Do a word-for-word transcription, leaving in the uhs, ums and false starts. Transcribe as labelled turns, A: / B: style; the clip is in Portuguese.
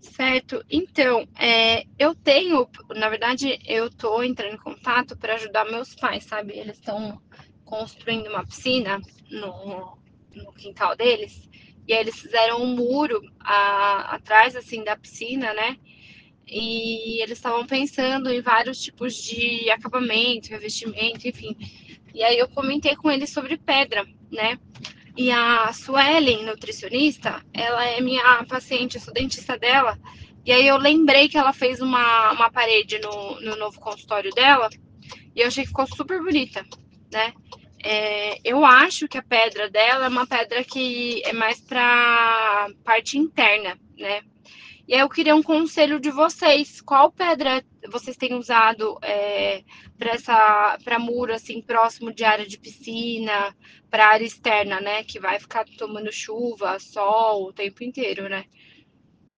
A: Certo. Então, é, eu tenho, na verdade, eu tô entrando em contato para ajudar meus pais, sabe? Eles estão construindo uma piscina no, no quintal deles. E aí eles fizeram um muro a- atrás, assim, da piscina, né? E eles estavam pensando em vários tipos de acabamento, revestimento, enfim. E aí eu comentei com eles sobre pedra, né? E a Suelen, nutricionista, ela é minha paciente, eu sou dentista dela. E aí eu lembrei que ela fez uma, uma parede no, no novo consultório dela e eu achei que ficou super bonita, né? É, eu acho que a pedra dela é uma pedra que é mais para parte interna, né? E aí eu queria um conselho de vocês. Qual pedra vocês têm usado é, para essa para muro assim próximo de área de piscina, para área externa, né? Que vai ficar tomando chuva, sol o tempo inteiro, né?